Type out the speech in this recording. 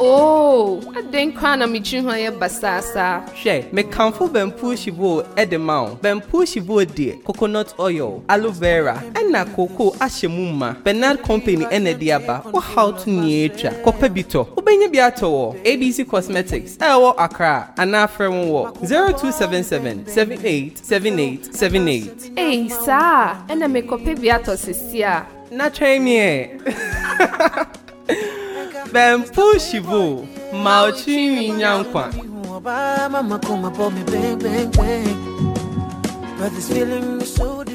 Oh, I didn't crown a michun basasa. She, me comfort bamboo shivo edemao, bamboo shivo de, coconut oil, aloe vera, and na cocoa ashemuma, Bernard Company enediaba, or how to nature, copebito, Ubenya Biato, ABC Cosmetics, Ewo Accra, and Afrem Walk, 0277 787878. Hey, sir, and I make a pebiato sisia. Na me. Bamboo shivo, Mauchi Nyankwa. Mama, come up on me, bang, bang, bang. But this feeling is so